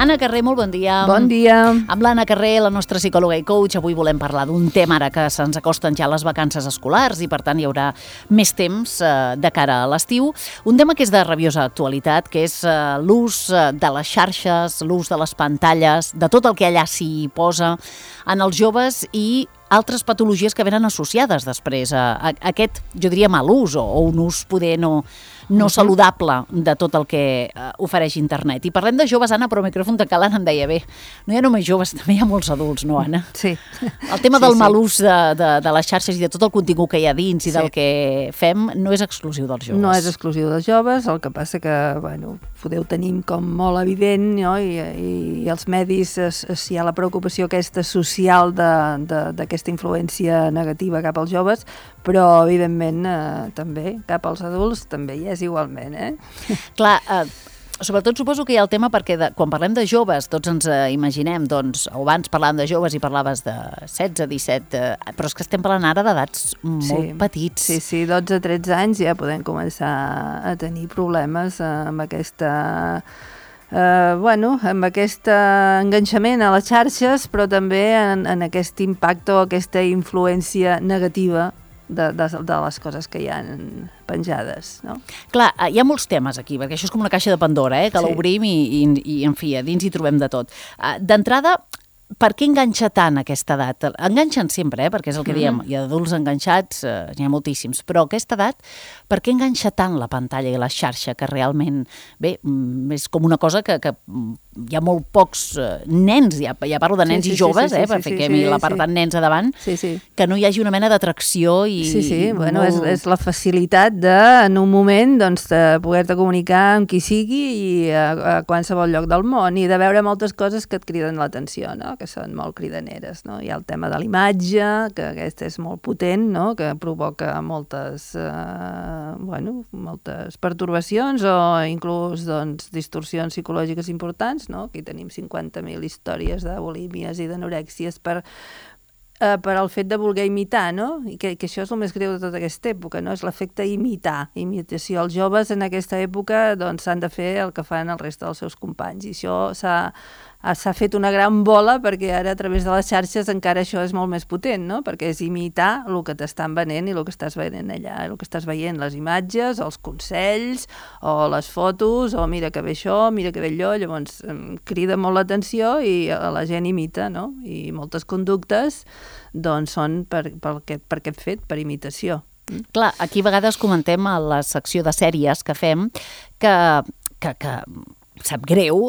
Anna Carré, molt bon dia. Bon dia. Amb l'Anna Carré, la nostra psicòloga i coach, avui volem parlar d'un tema ara que se'ns acosten ja les vacances escolars i, per tant, hi haurà més temps de cara a l'estiu. Un tema que és de rabiosa actualitat, que és l'ús de les xarxes, l'ús de les pantalles, de tot el que allà s'hi posa en els joves i altres patologies que venen associades després a aquest, jo diria, mal ús o un ús poder no saludable de tot el que ofereix internet. I parlem de joves, Anna, però el micròfon de l'Anna em deia, bé, no hi ha només joves, també hi ha molts adults, no, Anna? Sí. El tema del mal ús de les xarxes i de tot el contingut que hi ha dins i del que fem no és exclusiu dels joves. No és exclusiu dels joves, el que passa que, bueno, ho tenim com molt evident, no? I els medis, si hi ha la preocupació aquesta social d'aquesta influència negativa cap als joves, però, evidentment, també cap als adults també hi és igualment, Clar, sobretot suposo que hi ha el tema perquè quan parlem de joves tots ens imaginem, doncs, abans parlàvem de joves i parlaves de 16, 17, però és que estem parlant ara d'edats molt petits. Sí, 12-13 anys ja podem començar a tenir problemes amb aquesta... amb aquest enganxament a les xarxes, però també en aquest impacte o aquesta influència negativa de les coses que hi ha penjades, no? Clar, hi ha molts temes aquí, perquè això és com una caixa de Pandora, que l'obrim i, en fi, a dins hi trobem de tot. D'entrada, per què enganxa tant aquesta edat? Enganxen sempre, perquè és el que diem, hi ha adults enganxats, n'hi ha moltíssims, però aquesta edat, per què enganxa tant la pantalla i la xarxa, que realment, bé, és com una cosa que hi ha molt pocs nens, ja parlo de nens i joves, per fer l'apartat nens a davant, que no hi hagi una mena d'atracció i... Bueno, és la facilitat de, en un moment, doncs, de poder-te comunicar amb qui sigui i a qualsevol lloc del món i de veure moltes coses que et criden l'atenció, no? Que són molt cridaneres, no? Hi ha el tema de l'imatge, que aquesta és molt potent, no? Que provoca moltes pertorbacions o inclús, doncs, distorsions psicològiques importants, no? Aquí tenim 50.000 històries de bulímies i d'anorèxies per al fet de voler imitar, no? I que això és el més greu de tota aquesta època, no? És l'efecte imitació. Els joves en aquesta època doncs s'han de fer el que fan el reste dels seus companys i això s'ha fet una gran bola perquè ara a través de les xarxes encara això és molt més potent, no? Perquè és imitar el que t'estan venent i el que estàs veient allà, el que estàs veient, les imatges, els consells o les fotos, o mira que bé això, mira que bé allò, llavors crida molt l'atenció i la gent imita, no? I moltes conductes doncs són per aquest fet, per imitació. Clar, aquí a vegades comentem a la secció de sèries que fem que sap greu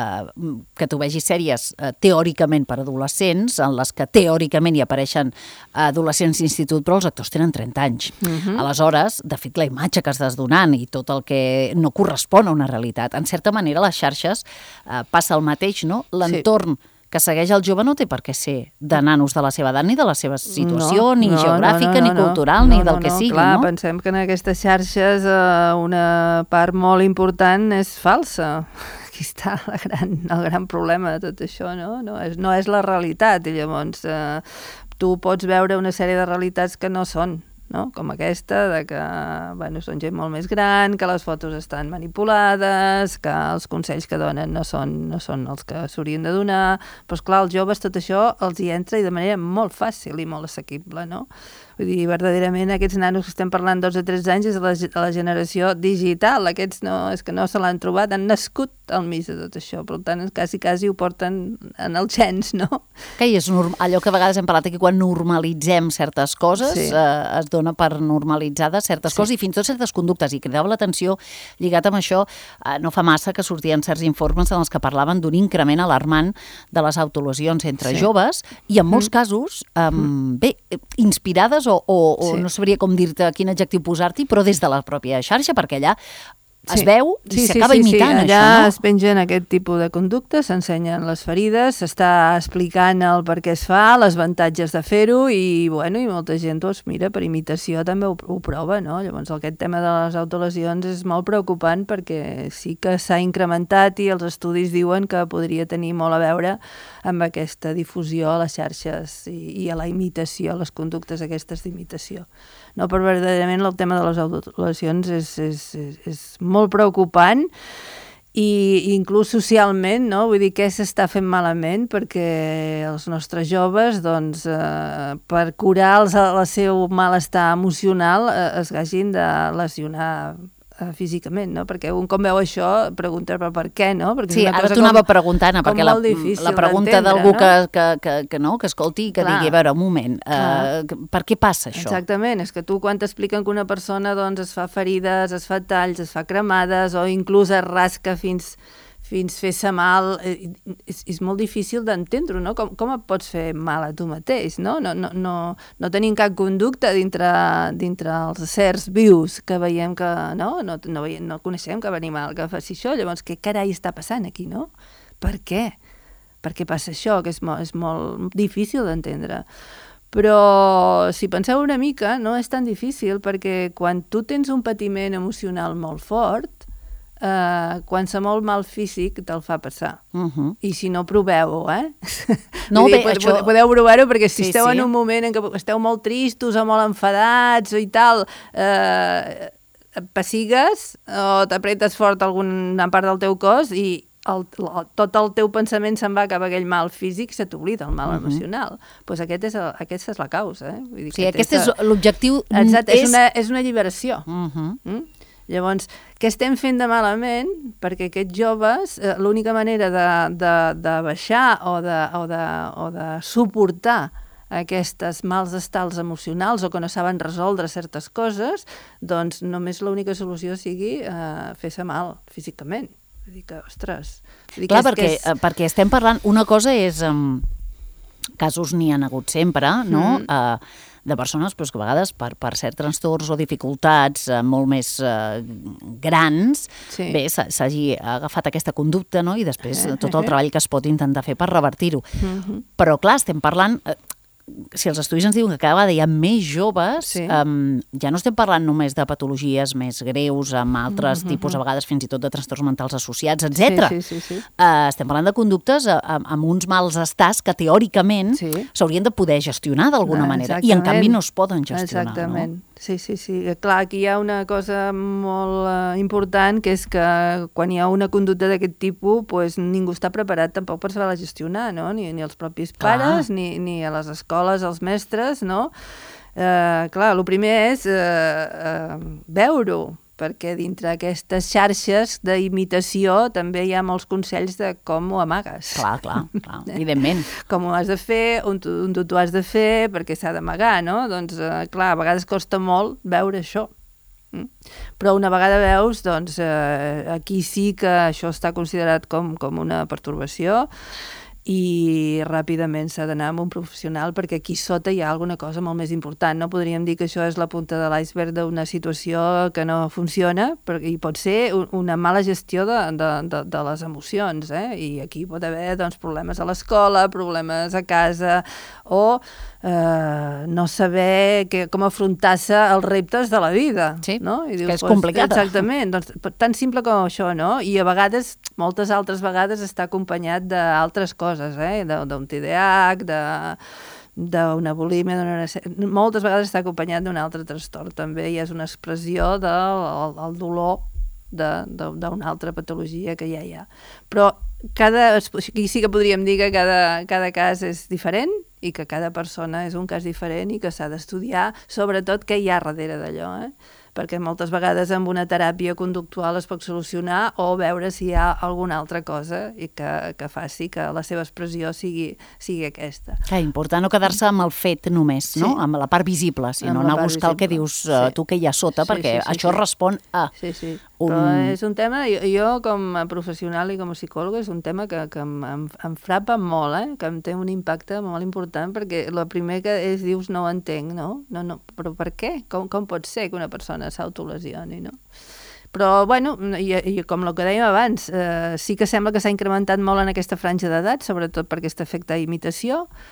que tu vegis sèries teòricament per adolescents, en les que teòricament hi apareixen adolescents d'institut, però els actors tenen 30 anys. Aleshores, de fet, la imatge que estàs donant i tot el que no correspon a una realitat, en certa manera, les xarxes passa el mateix, no? L'entorn que segueix el jove no té per què ser de nanos de la seva edat, ni de la seva situació, ni geogràfica, ni cultural, ni del que sigui, no? Clar, pensem que en aquestes xarxes una part molt important és falsa. Aquí està el gran problema de tot això, no? No és la realitat, i llavors tu pots veure una sèrie de realitats que no són, no? Com aquesta, de que són gent molt més gran, que les fotos estan manipulades, que els consells que donen no són els que s'haurien de donar, però esclar, als joves tot això els hi entra i de manera molt fàcil i molt assequible, no? Vull dir, verdaderament aquests nanos que estem parlant 12-13 anys és la generació digital, aquests és que no se l'han trobat, han nascut al mig de tot això, per tant quasi ho porten en els gens, no? Que és allò que a vegades hem parlat aquí, quan normalitzem certes coses, es dona per normalitzades certes coses i fins i tot certes conductes, i cridava l'atenció lligat amb això, no fa massa que sortien certs informes en els que parlaven d'un increment alarmant de les autolesions entre joves i en molts casos, inspirades o no sabria com dir-te quin adjectiu posar-t'hi, però des de la pròpia xarxa, perquè allà es veu i s'acaba imitant això, no? Allà es pengen aquest tipus de conductes, s'ensenyen les ferides, s'està explicant el per què es fa, els avantatges de fer-ho i molta gent, doncs, mira, per imitació també ho prova, no? Llavors aquest tema de les autolesions és molt preocupant perquè sí que s'ha incrementat i els estudis diuen que podria tenir molt a veure amb aquesta difusió a les xarxes i a la imitació, a les conductes aquestes d'imitació. No, però verdaderament el tema de les autolesions és molt preocupant i inclús socialment, no? Vull dir, què s'està fent malament perquè els nostres joves, doncs, per curar el seu malestar emocional es hagin de lesionar físicament, no? Perquè un com veu això pregunta per què, no? Perquè sí, ara t'ho anava preguntant, perquè la pregunta d'algú que escolti i que digui, a veure, un moment, per què passa això? Exactament, és que tu quan t'expliquen que una persona doncs, es fa ferides, es fa talls, es fa cremades o inclús es rasca fins fer-se mal, és molt difícil d'entendre-ho, no? Com et pots fer mal a tu mateix, no? No tenim cap conducta dintre els éssers vius que veiem que, no coneixem cap animal que faci això, llavors què carai està passant aquí, no? Per què? Per què passa això? Que és molt difícil d'entendre. Però si penseu una mica, no és tan difícil, perquè quan tu tens un patiment emocional molt fort, qualsevol mal físic te'l fa passar. I si no, proveu-ho, No, bé, això... Podeu provar-ho, perquè si esteu en un moment en què esteu molt tristos o molt enfadats i tal, pessigues o t'apretes fort alguna part del teu cos i tot el teu pensament se'n va cap a aquell mal físic i se t'oblida el mal emocional. Doncs aquesta és la causa. Vull dir, sí, aquest és l'objectiu. Exacte, és una alliberació. Llavors, què estem fent de malament? Perquè aquests joves, l'única manera de baixar o de suportar aquestes mals estats emocionals o que no saben resoldre certes coses, doncs només l'única solució sigui fer-se mal físicament. Vull dir que, ostres... Clar, perquè estem parlant... Una cosa és... casos n'hi ha hagut sempre, no? De persones que a vegades per certs trastorns o dificultats molt més grans, bé, s'hagi agafat aquesta conducta, no? I després tot el treball que es pot intentar fer per revertir-ho. Però clar, estem parlant... Si els estudis ens diuen que cada vegada hi ha més joves, ja no estem parlant només de patologies més greus, amb altres tipus, a vegades fins i tot de trastorns mentals associats, etc. Estem parlant de conductes amb uns mals estats que teòricament s'haurien de poder gestionar d'alguna manera, i en canvi no es poden gestionar. Exactament. Sí. Clar, aquí hi ha una cosa molt important, que és que quan hi ha una conducta d'aquest tipus, doncs ningú està preparat tampoc per saber-la gestionar, no? Ni els propis pares, ni a les escoles, els mestres, no? Clar, el primer és veure-ho, perquè dintre aquestes xarxes d'imitació també hi ha molts consells de com ho amagues. Clar, evidentment. Com ho has de fer, on tu has de fer, perquè s'ha d'amagar, no? Doncs, clar, a vegades costa molt veure això. Però una vegada veus, doncs, aquí sí que això està considerat com una pertorbació i ràpidament s'ha d'anar amb un professional, perquè aquí sota hi ha alguna cosa molt més important. No podríem dir que això és la punta de l'iceberg d'una situació que no funciona, perquè hi pot ser una mala gestió de les emocions, i aquí pot haver doncs, problemes a l'escola, problemes a casa, o no saber com afrontar-se als reptes de la vida. Sí, no? I dius, que és complicat. Exactament, doncs, tan simple com això, no? I a vegades, moltes altres vegades, està acompanyat d'altres coses, d'un TDAH, d'una bulímia, moltes vegades està acompanyat d'un altre trastorn també, i és una expressió del dolor d'una altra patologia que ja hi ha. Però aquí sí que podríem dir que cada cas és diferent i que cada persona és un cas diferent i que s'ha d'estudiar sobretot què hi ha darrere d'allò, perquè moltes vegades amb una teràpia conductual es pot solucionar o veure si hi ha alguna altra cosa i que faci que la seva expressió sigui aquesta. Important no quedar-se amb el fet només, no? Amb la part visible, sinó anar a buscar el que dius tu que hi ha sota, perquè això respon a... Però és un tema, jo com a professional i com a psicòloga, és un tema que em frapa molt, que em té un impacte molt important, perquè el primer que dius no ho entenc, no? Però per què? Com pot ser que una persona s'autolesioni, no? Però, bueno, i com el que dèiem abans, sí que sembla que s'ha incrementat molt en aquesta franja d'edat, sobretot per aquest efecte d'imitació,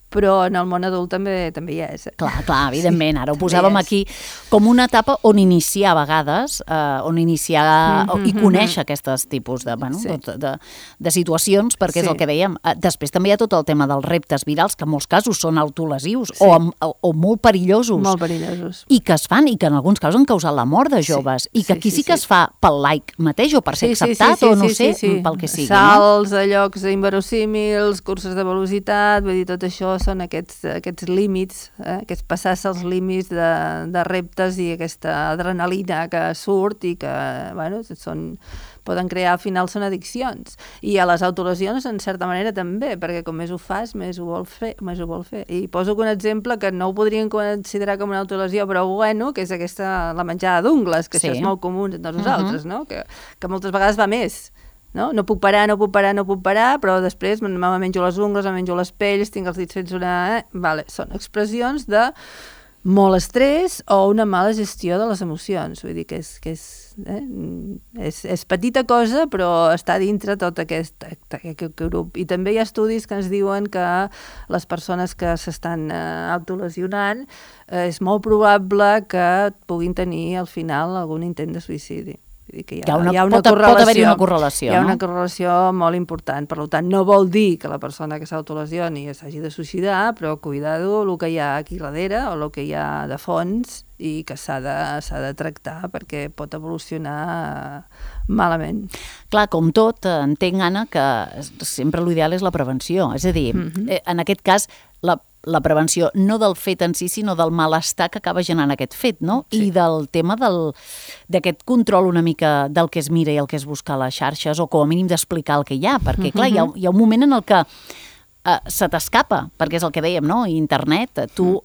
però en el món adult també hi és. Clar, evidentment. Ara ho posàvem aquí com una etapa on iniciar a vegades, i conèixer aquests tipus de situacions, perquè és el que dèiem. Després també hi ha tot el tema dels reptes virals, que en molts casos són autolesius o molt perillosos. Molt perillosos. I que es fan, i que en alguns casos han causat la mort de joves, i que aquí sí que es fa pel like mateix, o per ser acceptat, o no sé, pel que sigui. Salts a llocs inverosímils, curses de velocitat, vull dir, tot això són aquests límits, aquests passar-se els límits de reptes i aquesta adrenalina que surt i que, bueno, poden crear, al final són addiccions. I a les autolesions, en certa manera, també, perquè com més ho fas, més ho vol fer. I poso un exemple que no ho podríem considerar com una autolesió, però bueno, que és la menjada d'ungles, que això és molt comú entre nosaltres, no? Que moltes vegades va més. No puc parar, però després me menjo les ungles, me menjo les pells, tinc els dits fets són expressions de molt estrès o una mala gestió de les emocions. Vull dir que és petita cosa, però està dintre tot aquest grup. I també hi ha estudis que ens diuen que les persones que s'estan autolesionant és molt probable que puguin tenir al final algun intent de suïcidi. Que hi ha una pot haver-hi una correlació, hi ha una correlació molt important. Per tant, no vol dir que la persona que s'autolesioni s'hagi de suïcidar, però cuidado el que hi ha aquí darrere o el que hi ha de fons i que s'ha de tractar perquè pot evolucionar malament. Clar, com tot, entenc, Anna, que sempre l'ideal és la prevenció. És a dir, en aquest cas, la prevenció no del fet en si, sinó del malestar que acaba generant aquest fet, no? I del tema d'aquest control una mica del que es mira i el que es busca a les xarxes, o com a mínim d'explicar el que hi ha, perquè, clar, hi ha un moment en el que se t'escapa, perquè és el que dèiem, no? Internet, tu,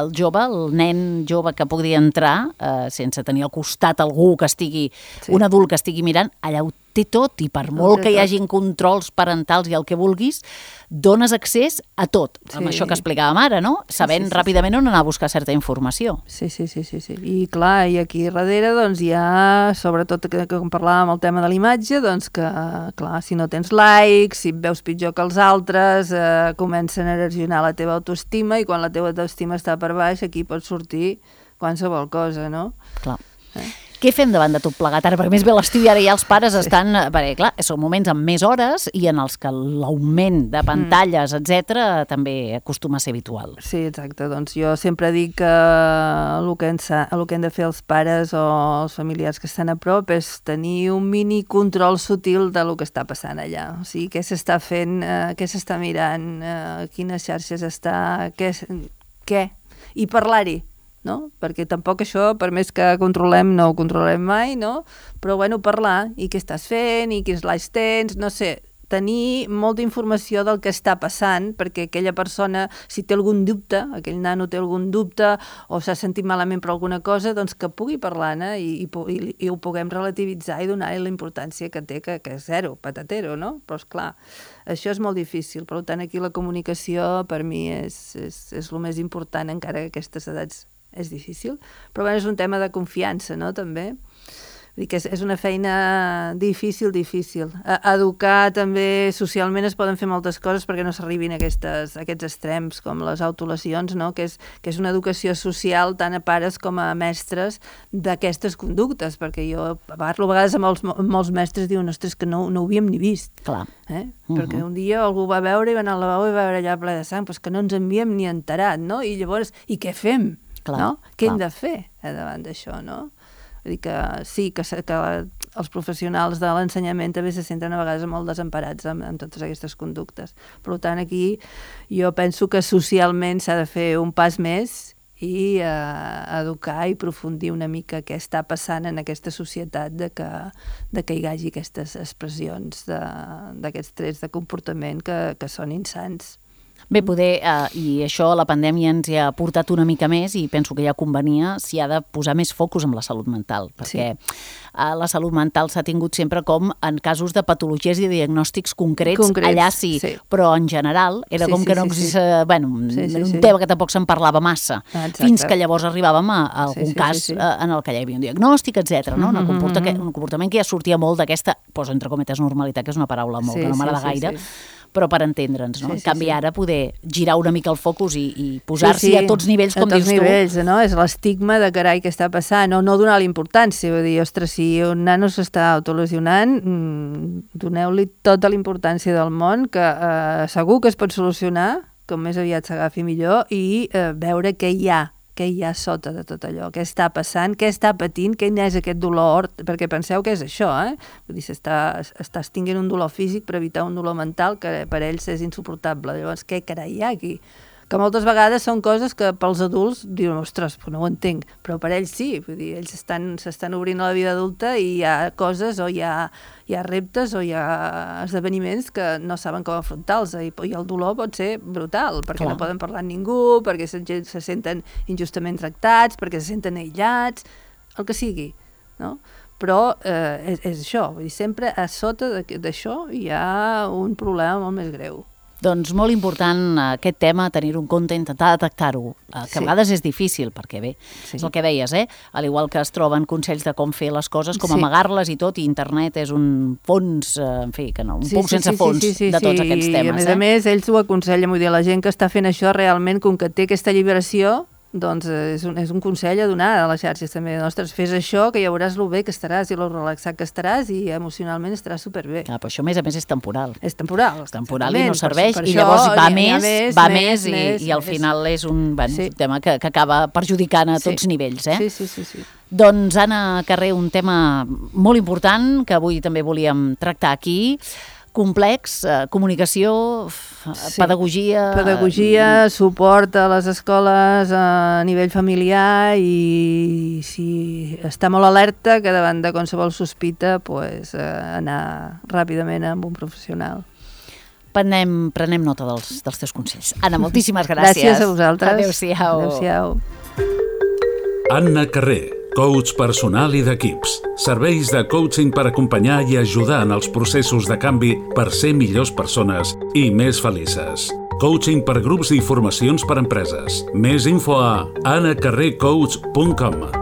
el nen jove que podria entrar sense tenir al costat algú que estigui, un adult que estigui mirant, allà ho té tot, i per molt que hi hagin controls parentals i el que vulguis, dones accés a tot, amb això que explicàvem ara, no? Sabent ràpidament on anar a buscar certa informació. Sí. I clar, i aquí darrere doncs hi ha, sobretot que com parlàvem el tema de l'imatge, doncs que, clar, si no tens likes, si et veus pitjor que els altres, comencen a erosionar la teva autoestima, i quan la teva autoestima està per baix, aquí pot sortir qualsevol cosa, no? Clar. Què fem davant de tot plegat ara? Perquè més bé l'estiu i ara ja els pares estan... Perquè, clar, són moments amb més hores i en els que l'augment de pantalles, etc., també acostuma a ser habitual. Sí, exacte. Doncs jo sempre dic que el que hem de fer els pares o els familiars que estan a prop és tenir un mini control sutil del que està passant allà. O sigui, què s'està fent, què s'està mirant, quines xarxes està, què? I parlar-hi. No? Perquè tampoc això, per més que controlem, no ho controlem mai, no? Però, bueno, parlar, i què estàs fent, i quins likes tens, no sé, tenir molta informació del que està passant, perquè aquella persona, si té algun dubte, aquell nano té algun dubte, o s'ha sentit malament per alguna cosa, doncs que pugui parlar-ne i ho puguem relativitzar i donar-li la importància que té, que és zero, patatero, no? Però, esclar, això és molt difícil. Per tant, aquí la comunicació, per mi, és el més important, encara que aquestes edats és difícil, però bé, és un tema de confiança, no?, també. Vull dir que és una feina difícil. Educar també socialment es poden fer moltes coses perquè no s'arribin a aquests extrems com les autolesions, no?, que és una educació social tant a pares com a mestres d'aquestes conductes, perquè jo parlo a vegades amb molts mestres, diuen, ostres, que no ho havíem ni vist. Clar. Perquè un dia algú va veure i va anar al lavabo i va veure allà ple de sang, però és que no ens en havíem ni enterat, no? I llavors, i què fem? No? Què hem de fer davant d'això, no? Vull dir que sí, que els professionals de l'ensenyament també se senten a vegades molt desemparats amb totes aquestes conductes. Per tant, aquí jo penso que socialment s'ha de fer un pas més i educar i aprofundir una mica què està passant en aquesta societat de que hi hagi aquestes expressions d'aquests trets de comportament que són insans. Bé, i això la pandèmia ens hi ha portat una mica més i penso que ja convenia s'hi ha de posar més focus en la salut mental, perquè la salut mental s'ha tingut sempre com en casos de patologies i diagnòstics concrets, allà sí, però en general era com que no existia, un tema que tampoc se'n parlava massa, fins que llavors arribàvem a algun cas en el que ja hi havia un diagnòstic, etc. Un comportament que ja sortia molt d'aquesta, poso entre cometes, normalitat, que és una paraula molt que no m'agrada gaire, però per entendre'ns, no? En canvi, ara poder girar una mica el focus i posar-s'hi a tots nivells, com dius tu. A tots nivells, no? És l'estigma de carai què està passant, o no donar-li importància, vull dir, ostres, si un nano s'està autolesionant, doneu-li tota la importància del món, que segur que es pot solucionar, com més aviat s'agafi millor, i veure què hi ha sota de tot allò, què està passant, què està patint, què és aquest dolor, perquè penseu que és això, Vull dir, estàs tinguent un dolor físic per evitar un dolor mental que per ells és insuportable. Llavors, què carai hi ha aquí? Que moltes vegades són coses que pels adults diuen, ostres, no ho entenc, però per ells sí, vull dir, ells s'estan obrint a la vida adulta i hi ha coses o hi ha reptes o hi ha esdeveniments que no saben com afrontar-los i el dolor pot ser brutal, perquè no poden parlar amb ningú, perquè se senten injustament tractats, perquè se senten aïllats, el que sigui, no? Però és això, vull dir, sempre a sota d'això hi ha un problema molt més greu. Doncs molt important aquest tema, tenir-ho en compte, intentar detectar-ho, que a vegades és difícil, perquè bé, és el que deies, al igual que es troben consells de com fer les coses, com amagar-les i tot, i internet és un fons, en fi, que no, un pou sense fons de tots aquests temes. I a més, ells ho aconsellen, vull dir, la gent que està fent això realment, com que té aquesta alliberació, doncs és un consell a donar a les xarxes també. Ostres, fes això, que ja veuràs lo bé que estaràs i lo relaxat que estaràs i emocionalment estaràs superbé. Però això, a més és temporal. És temporal. És temporal i no serveix, i llavors va més i al final és un tema que acaba perjudicant a tots nivells. Sí. Doncs, Anna Carrer, un tema molt important que avui també volíem tractar aquí, complex, comunicació, pedagogia... Pedagogia, suport a les escoles a nivell familiar i si està molt alerta que davant de qualsevol sospita anar ràpidament amb un professional. Prenem nota dels teus consells. Anna, moltíssimes gràcies. Gràcies a vosaltres. Adéu-siau. Anna Carrer, coach personal i d'equips. Serveis de coaching per acompanyar i ajudar en els processos de canvi per ser millors persones i més felices. Coaching per grups i formacions per empreses. Més info a anacarrercoach.com.